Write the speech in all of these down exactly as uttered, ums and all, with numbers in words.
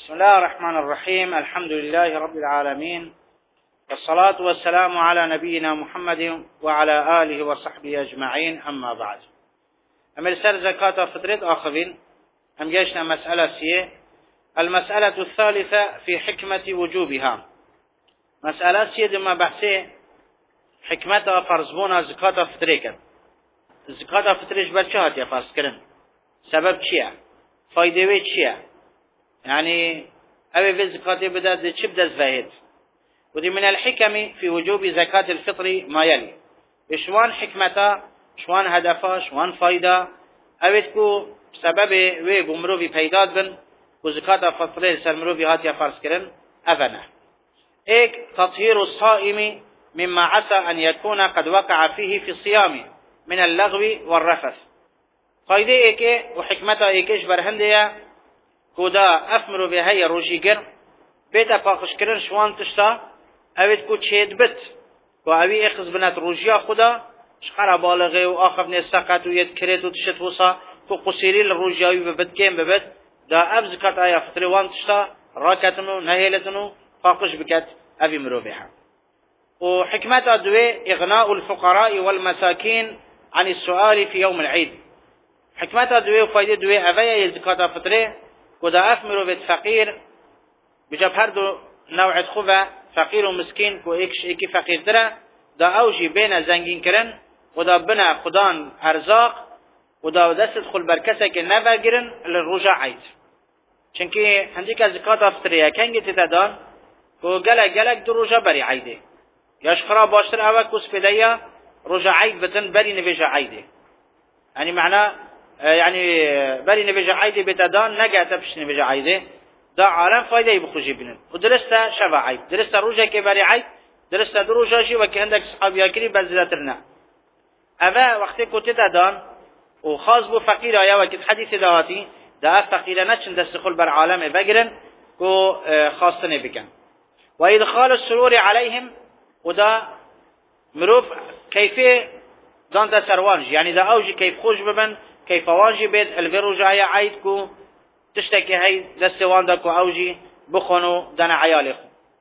بسم الله الرحمن الرحيم. الحمد لله رب العالمين، والصلاة والسلام على نبينا محمد وعلى آله وصحبه أجمعين. أما بعد، أمر سر زكاة فطرة آخرين أم جيشنا مسألة سيئة. المسألة الثالثة في حكمة وجوبها. مسألة سيئة دم بحثي حكمة فرزبونا زكاة فطرة. زكاة فطرة جبت شهد يا فرز كرن، سبب شيئا فايدة شيئا، يعني أبي في زكاة بدأت شبدة زفاهد. ودي من الحكم في وجوب زكاة الفطر ما يلي: شوان حكمتا، شوان هدفا، شوان فايدة أبي تكو سبب وي بمروفي بيداد بن وزكاة الفطر سرمروفي هاتيا فرس كرن. أفنى إيك تطهير الصائم مما عسى أن يكون قد وقع فيه في الصيام من اللغو والرفث. فايدة إيك وحكمتا إيكش برهندية كودا أفمرو بهاي روجيجر بيتا باقش كرن شوان تشتا أبي تكو تشيد بت وأبي إخز بنات روجيا خدا شخرا بالغي وآخر بني ساقات ويد كريت وتشت وصا كو قصيري الروجياوي ببت كيم ببت دا أب زكاة آيا فطري وان تشتا راكتنو نهيلتنو باقش بكت أبي مرو بها. وحكمة دوي إغناء الفقراء والمساكين عن السؤال في يوم العيد. حكمة دوي وفايدة دوي أبايا زكاة فطري ودا أفمرو بيت فقير بجاب هردو نوع خوفة فقير ومسكين كو إيكش إيكي فقير درا دا أوجي بين زنجين كرن ودا بنا خدان أرزاق ودا دست خل بركسة كي نفا جرن للرجع عيد. چنكي هنديك زكاة فطرية كنجي تتدان كو جلق جلق دو رجع بري عيده يشخرا باشتر أوك كو سبدايا رجع عيد بتن بري نفجع عيده، يعني معناه يعني بري نبيجا عيدي بتدان نجا تبش نبيجا عيدي دا عالم فايدة يبخوجي بنن. ودرستا شبع عيد، درستا روجا كباري عيد، درستا دروجاجي وكي عندك صحاب ياكري بزلترنا أفا وقتي كنت تدان وخاص بو فقير آيا وكي حديث دواتي دا فقير نتشن دستخل بر عالم بقرن كو خاصتني بكن. وإدخال السرور عليهم ودا مروف كيفية دان سروانج، يعني دا أوجي كيف خوش ببن كيف واجبت الفيرو جاي عيدكو تشتكي هاي دستوان دكو أوجي بخونو دنا عيالكو،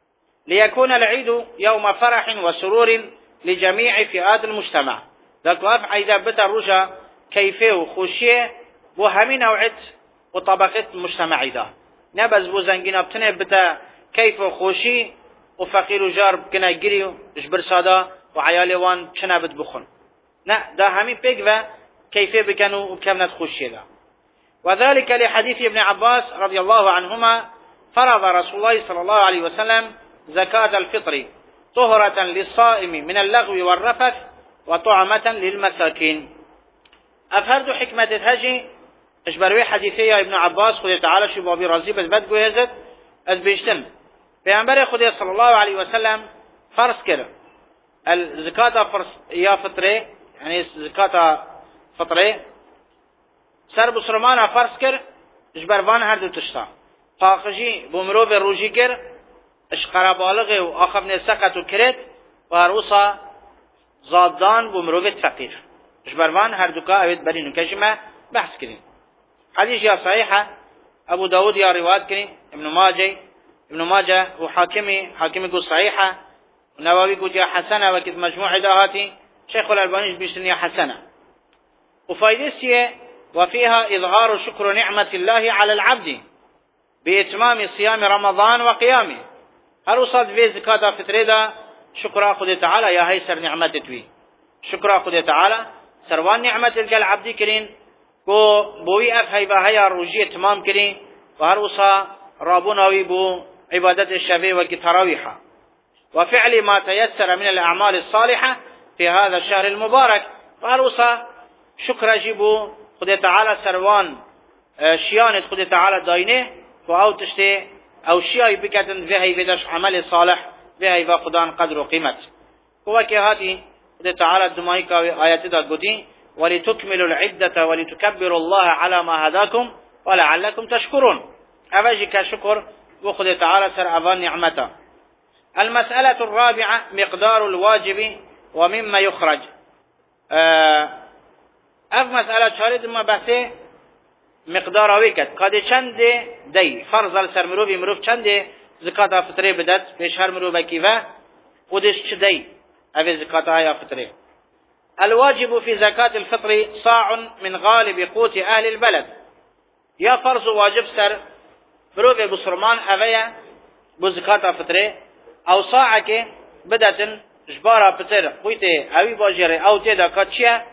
ليكون العيد يوم فرح وسرور لجميع فئات المجتمع. دكو أف عيدا بتا رجا كيفه وخوشيه بو همين نوعت وطبقة المجتمع دا نبز بو زنجينا بتنه بتا كيف وخوشي وفقير وجار بكنا جريو جبر صادا وعيالوان شنا بت بخون نا دا همين بيقفا كيف بكانوا وكم ندخل ذا. وذلك لحديث ابن عباس رضي الله عنهما: فرض رسول الله صلى الله عليه وسلم زكاة الفطر طهرة للصائم من اللغو والرفث وطعمة للمساكين. أفهرد حكمة الهجي اجبروي حديثي ابن عباس خذ تعالى شو بابي رزي بس بدقو يزد از بيجتم بيعنبري خذ صلى الله عليه وسلم فرس كده الزكاة فرس يا فطري، يعني زكاة فطري سر بسرمانا فرس كر اجبروان هر دو تشتا قاقجي بمرو بروجي كر اشقرا بالغي و آخر نسقتو كرت و هروسا زادان بمرو بتفقير اجبروان هر دوكا اويد برينو كجمع بحث كرين. حديث يا صحيحة ابو داود يا رواد كرين، ابن ماجه ابن ماجه وحاكمي حاكمي قول صحيحة، ونووي قول يا حسنة وكذ مجموع داهاتي شيخ الألباني بيشتن يا حسنة. وفايدتها وفيها إظهار شكر نعمة الله على العبد بإتمام صيام رمضان وقيامه. هل وصد في زكاة فطرة شكر خد تعالى يا هي سر نعمة توي شكر خد تعالى سروان نعمة الجل عبد كرين كو بوي أف هي بهاي الرجية تمام كرين. وهل وصا رابونا ويبو عبادة الشفيع وكتراويحة وفعل ما تيسر من الأعمال الصالحة في هذا الشهر المبارك. وهل وصا شكر جيبو خد تعالى سروان شيانت خد تعالى داينه وأو تشتي أو شيء بكتن فيها بدش عمل صالح فيها فقدان قدر وقيمة. هو كهاتي خد تعالى الدمائك آيات دا قدين: ولتكملوا العدة ولتكبروا الله على ما هداكم ولعلكم تشكرون. أفاجي كشكر وخد تعالى سر أفان نعمته. المسألة الرابعة مقدار الواجب ومما يخرج. أه أف مسألة شارد ما بحثه مقدار ویکت کادی چند دی فرض سر مروی مروف چند زکات فطره بدت پیش هر مروف کی و خودش چه دی اوی زکات های فطره. الواجب في زكاة الفطر صاع من غالب قوت أهل البلد. يا فرض واجب سر مروف بسرمان اوی بزکات فطره او صاعك بدت جبارا فطر قوته اوی باجره او تیدا کاتشیا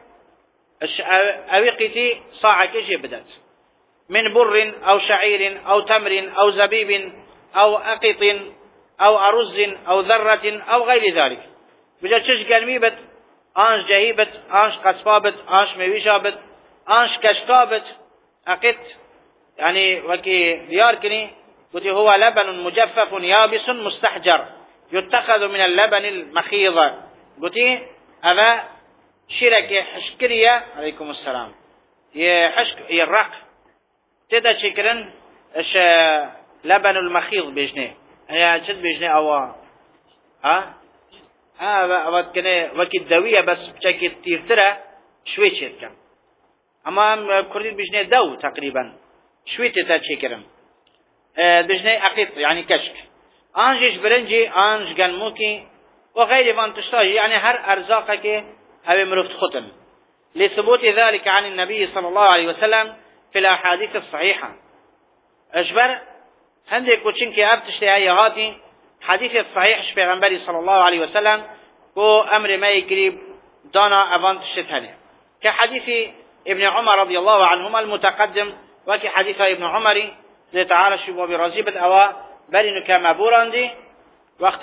اوی قیتی صاعك جي بدت من بر أو شعير أو تمر أو زبيب أو أقط أو أرز أو ذرة أو غير ذلك. بجد شش قلميبت آنش جهيبت آنش قصفابت آنش ميويشابت آنش كشكابت أقط يعني وكي دياركني قلت هو لبن مجفف يابس مستحجر يتخذ من اللبن المخيض. قلت أبا شرك حشكرية عليكم السلام يحشك يرق تدا شكرن اش لبن المخيض بيجنه هي شد بيجنه او ها ها وقت كنه وقت دويه بس بشكل تيرتره شوي شركه اما كردي بيجنه دو تقريبا شوي تدا شكرن بيجنه اقيط يعني كشك انجش برنجي انج قنموكي وغير فان تشتاج يعني هر ارزاقك او مرفت ختم لثبوت ذلك عن النبي صلى الله عليه وسلم في الأحاديث الصحيحة. أجبر هندي كوتشين كي أبتشتي هاي هاتي حديث الصحيح في غنبري صلى الله عليه وسلم كو أمر ما يقريب دانا أبان تشتهنه كحديث ابن عمر رضي الله عنهما المتقدم وكي حديث ابن عمر زي تعالى شبه برازيبة أوا برينو كمابوران دي وقت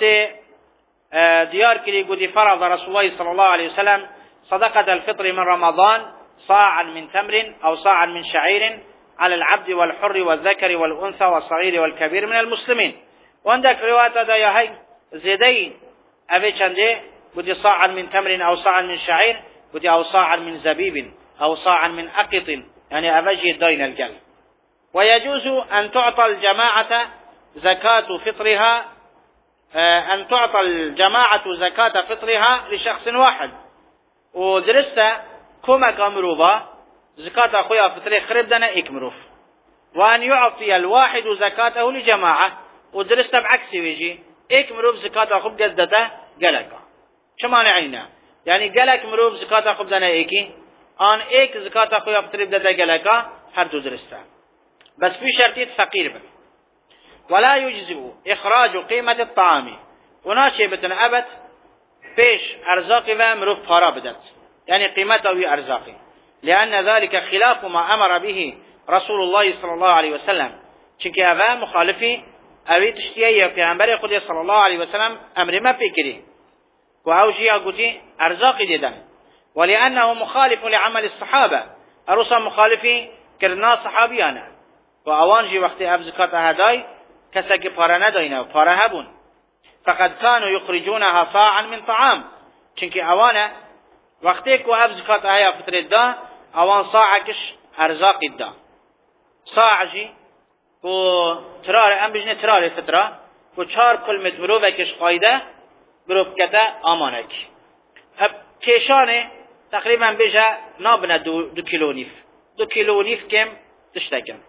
ديار كلي قد فرض رسول الله صلى الله عليه وسلم صدقة الفطر من رمضان صاعا من تمر أو صاعا من شعير على العبد والحر والذكر والأنثى والصغير والكبير من المسلمين. وعندك رواية دا يا هاي زيدي أبي چنده بدي صاعا من تمر أو صاعا من شعير بدي أو صاعا من زبيب أو صاعا من أقط يعني أبجي دين الجل. ويجوز أن تعطى الجماعة زكاة فطرها أن تعطى الجماعة زكاة فطرها لشخص واحد ودرسته كما كمروبا زكاة أخويا فطري خرب دنا إيك مروف وأن يعطي الواحد زكاته لجماعة ودرست بعكس ويجي إيك مروف زكاة أخوب جدته قلق شما نعنينا يعني قلق مروف زكاة أخوب دنا إيكي آن إيك زكاة أخويا فطري بدته قلق هر دو درسته بس في شرطية فقير بك ولا يجزئ إخراج قيمة الطعام وناشي بتن أبت بيش أرزاقي ومروف فارا بدت يعني قيمته أرزاقي لأن ذلك خلاف ما أمر به رسول الله صلى الله عليه وسلم چونك أفا مخالفي أوي تشتيه پیغمبر خود صلى الله عليه وسلم أمر ما فكري وأوجي أقولي أرزاقي ديدن ولأنه مخالف لعمل الصحابة أرسل مخالفي كرنا صحابيانا وأوانجي وقت أبزكات هداي كسك فارنا دينا فارهبون فقد كانوا يخرجونها صاعا من طعام چونك أوانا وقتی که اب زکات آیا فطر دا اوان صاعکش ارزاق دا صاعجی کو ترار ام بجنه ترار فطره کو چهار کلمت بروفکش قایده بروف کتا آمانک اب کشانه تقریبا بجا نابنه دو, دو کیلو نیف دو کیلو نیف کم تشتکن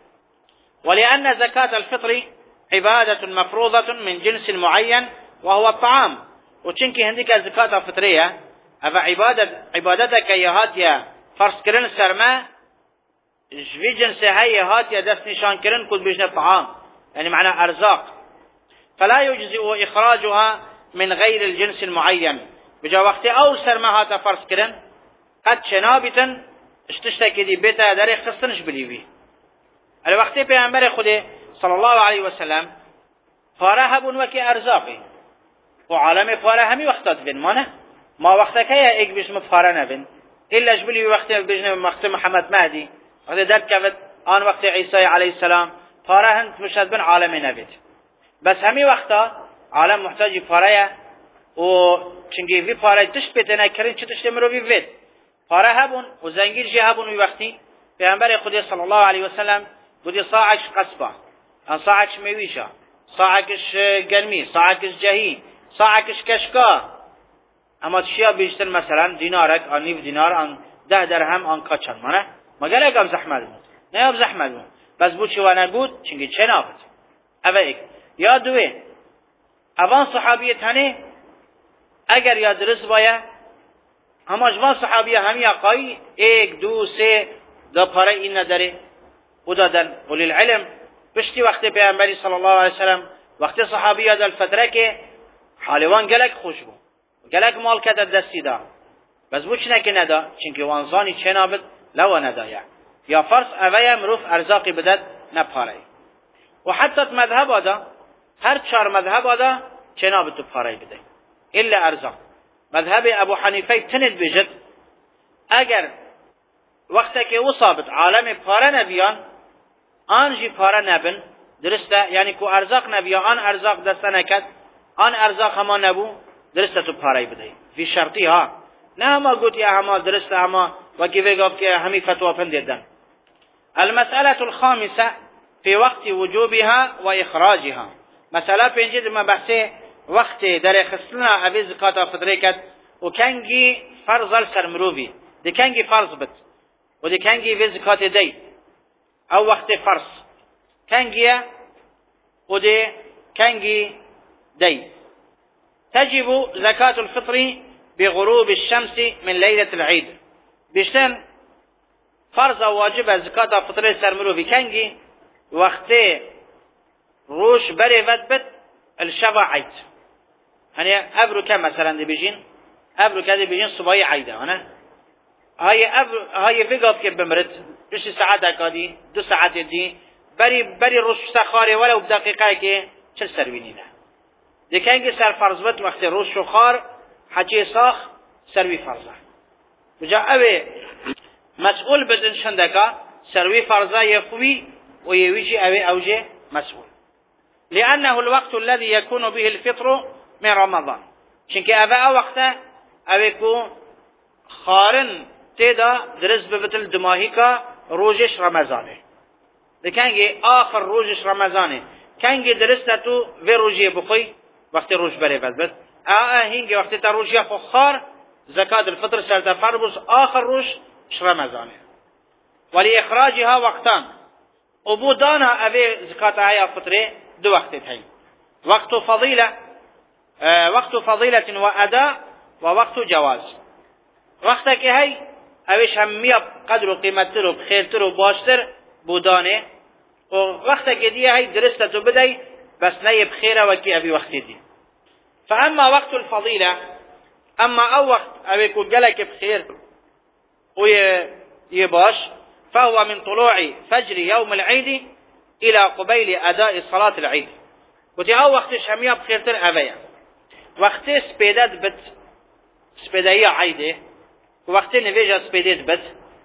ولأن زكاة الفطر عبادة مفروضة من جنس معين وهو الطعام وچنك هنديك زكاة الفطرية أفا عبادة عبادتك يا هاتيا فرض كرن سرما جوي جنس هي هاتيا دست نشان كرن كل بجنة طعام يعني معنى أرزاق فلا يجزئ إخراجها من غير الجنس المعين بجا وقت أو سرما هاتا فرض كرن قد شنابتا اشتشتكي دي بيتا داري خستنش بليوي الوقت پیغمبر خود صلى الله عليه وسلم فارهبون وكي أرزاقي وعالم فارهمي وقتات بن مانه ما وقتك هي ايك باسم فارنا بن الا جبلي وقت بجن وقت محمد مهدي هذا درك كفت آن وقت عيسى عليه السلام فارهن مشهد بن عالم نبت بس همي وقتا عالم محتاج فاريا و چنگي في فاري تش بتنا كرين چتش مرو بي ويت فارهبون وزنجير جهبون وقتي پیغمبر خدا صلى الله عليه وسلم بودي صاعش قصبه ان صاعش ميويشا صاعش گرمي صاعش جهي صاعش كشكا اما تشيا بیشتر مثلا دینارک آن نیف دینار آن ده درهم آن کچن منه مگر اگم زحمت بود نه زحمت بود بس بود چه و نبود چنگه چه نابد اوه ایک یا دوه اوان صحابیه تنه اگر یا درست باید هماش وان صحابیه همی اقایی ایک دو سه دا پاره این نداره او دادن اولی العلم پشتی وقت پیامبری صلی الله علیه وسلم وقت صحابیه دل فتره که حالوان گلک خوش بود گلک مال کده دستی دا بس بو چنه که ندا چنکه وانزانی چه نابد لو ندایا یا فرس اوه مروف ارزاقی بدد نپاره و حتی مذهب آده هر چار مذهب آده چه نابد تو پاره بده الا ارزاق مذهب ابو حنیفه تند بجد اگر وقتی که او ثابت عالم پاره نبیان آنجی پاره نبن درسته یعنی که ارزاق نبیان آن ارزاق دست نکد آن ارزاق هما نبو درسته تو پاره بده فی شرطی ها نه هما گوتی هما درسته هما وکی ویگاب که همی فتوا پندیدن المسألة الخامسة في وقت وجوبها و اخراجها مسألة پنجید ما بحثه وقت در خسلنا اوی زکات فطره کد و کنگی فرض سرمروبی دی کنگی فرض بد و دی کنگی وی زکات دی او وقت فرض کنگیه و دی کنگی دی تجب زكاة الفطر بغروب الشمس من ليلة العيد بيشتن فرض واجب زكاة الفطر سرمرو بكنجي وقت روش بري ودبت الشبع عيد يعني ابرو كم مثلا دي بيجين ابرو كده بيجين صباحي عيده انا هاي ابرو هاي فيقاب كي بمرت بش ساعات اكادي دو ساعات دي بري بري روش سخاري ولو بدقيقه كي چه سرويني ده دي كنجي سر فرض بت وقت روش وخار حجي ساخ سروي فرضه بجا اوه مسئول بدن شندكا سروي فرضه يخوي ويويجي اوه اوجه مسئول لأنه الوقت الذي يكون به الفطر من رمضان چونك اوه وقته اوه كو خارن تيدا درس ببتل دماهي كا روجش رمضانه دي كنجي آخر روجش رمضانه كنجي درسته تو في روجي بخوي وقت روج بره بس اه هنگی وقت تا روجی خار زکات الفطر سر فرض آخر روش رمضانه ولی اخراجها وقتان عبودانا اوی زکات های فطره دو وقت هی وقت فضیله وقت فضیله و ادا و وقت جواز وقت که هی اویش همیه قدر و قیمتتر و خیرتر و باشتر بودانه و وقت که دیه هی درسته تو بدهی بس نه بخیره و کی اوی وقت دی فأما وقت الفضيلة أما أو وقت أبيكو جلك بخير ويباش فهو من طلوع فجر يوم العيد إلى قبيل أداء صلاة العيد وتي أو وقت شمية بخير تر أبيا وقت سبيدات بت سبيداية عيدة وقت نفيجة سبيدات بت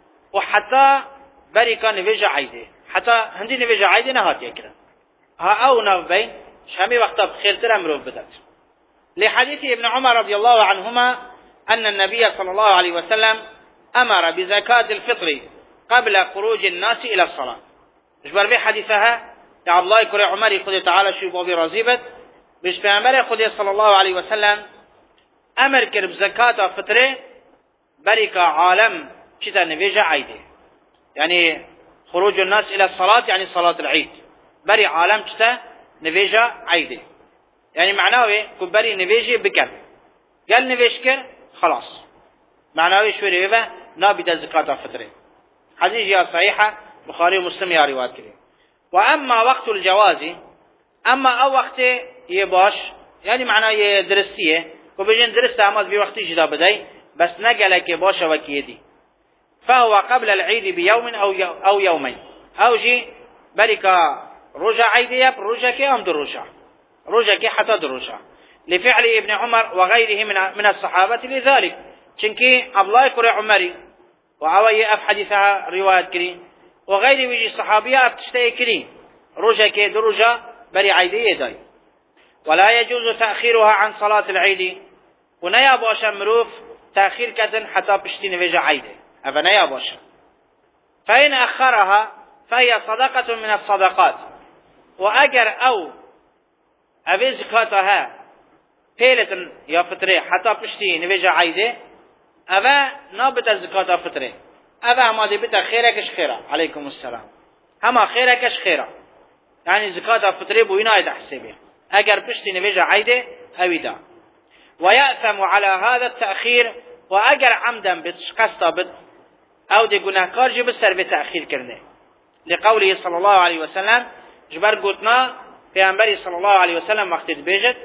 وحتى بريكا نفيجة عيدة حتى هندي نفيجة عيدة نهات يكرا ها أو نفبين شمية وقت بخير تر أمروف بدت لحديث ابن عمر رضي الله عنهما أن النبي صلى الله عليه وسلم أمر بزكاة الفطر قبل خروج الناس إلى الصلاة إجبر به حديثها يا الله كري عمر يقول تعالى شو بابي رزيبت بيش بأمر يقول صلى الله عليه وسلم أمر كرب زكاة الفطر بركة عالم شتا نفيجة عيده يعني خروج الناس إلى الصلاة يعني صلاة العيد بري عالم شتا نفيجة عيده يعني معناه كبري نفيجي بكر قال نفيش كر خلاص معناه شو ريبه نابد زكاة الفطر حديث يا صحيحة بخاري ومسلم يا روايات كريم وأما وقت الجواز أما أو وقت يباش يعني معناه يدرسيه وبيجين درست عمد بوقت جدا بداي بس نقلك باش وكيدي فهو قبل العيد بيوم أو أو يومين أو جي بركة رجع عيدية رجع كي أم درجع رجع كي حتى درجع لفعل ابن عمر وغيره من من الصحابة لذلك چنكي الله يكره عمري وعوي أف حديثها رواية كري وغيره ويجي الصحابية أفتشتهي كري رجع كي درجع بري عيدية داي ولا يجوز تأخيرها عن صلاة العيد ونيا باشا مروف تأخير كتن حتى بشتين ويجا عيدة أفنيا باشا فإن أخرها فهي صدقة من الصدقات وأجر أو أبي زكاتها بيلة يا فطرة حتى بشتين ويجا عيدة أبا نابت الزكاة فطرة اوه هما دی بتا خیرکش خیره علیکم السلام هما خیرکش خیره یعنی زکات فطره بو اینا تحسبه اگر پشتی نویجه عیده اویدا و یأثم على هذا التأخير و اگر عمدا بتش قصدا بت او دی گناهکار جی بسر به تأخیر کرده لقوله صلی الله علیه وسلم جبر گوتنا پیامبری صلی الله علیه وسلم وقتی بیجت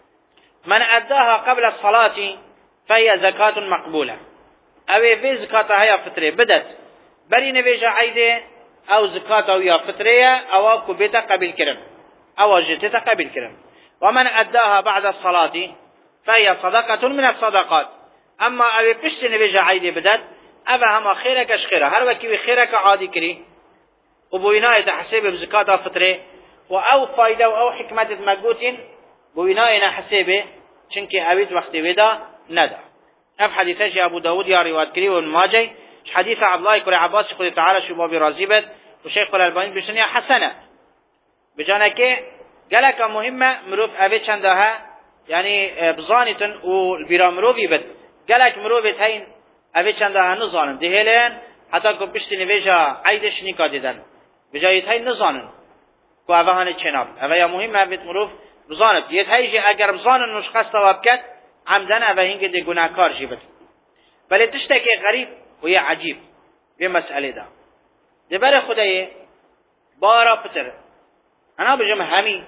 من اداها قبل الصلاة فهي زکات مقبوله اوی وی زکات های فطره بدت بری نویجه عیده او زکات او یا فطره او کو بیتا قبول کرم او جتتا قبول کرم ومن اداها بعد الصلاة فهي صدقة من الصدقات اما اوی پشت نویجه عیده بدت اوه هما خیرکش خیره هر وکی خیرک عادی کری و بوینای تحسیب بزکات فطره و او فایده و او حکمت مگوتین بوینای نحسیبه چنکه اوید وقتی ویدا ندا اف حدیثه ابو داود یا روایت کری و ماجه حدیث عبدالله کل عباس خود تعالی شو بابی راضی بد و شیخ الالبانی بشنی حسنه بجانه که گلک مهمه مروف اوی چنده ها یعنی بزانیتن و بیرا مروفی بد گلک مروفیت هین اوی چنده ها نزانن دهیلین حتی که پشتی نویجا عیدش نیکا دیدن بجایت هین نزانن که اوه هانه چناب اوه یا مهمه اویت مروف بزاند دیت هیجی اگر بزانن نشخص تواب کد عمدن اوه هنگه دی گناهکار جی بد ولی تشتکی غریب و یه عجیب به مسئله دا دبر خدای بارا پتر انا بجم همی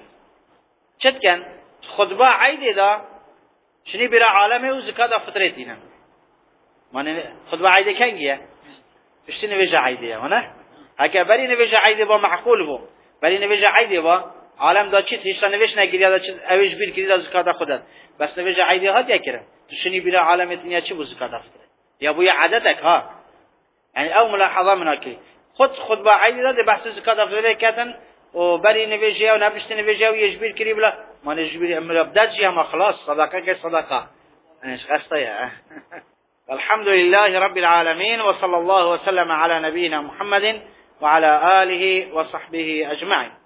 چد کن خطبه عیده دا شنی برا عالمه و زکات فطره دینم مانه خطبه عیده کنگیه اشتی نویجه عیده ونه اگه بری نویجه عیده با معقول بو بری نویجه عیده با عالم دا چیت هیچ نویش نگیری دا چیت اویش بیر کری دا زکات خودت بس نویجه عیده ها دیا کرن تو شنی برا عالمه دنیا چی بو زکات فطره یا بوی عددک ها یعنی او ملاحظه منا کی خود خطبه عیده دا بحث زکات فطره کردن و بری نویجه و نبشت نویجه و یجبیر کری بلا ما نجبیر امرا بدد جی هم خلاص صدقه که صدقه انش قصده الحمد لله رب العالمين وصلى الله وسلم على نبينا محمد وعلى آله وصحبه أجمعين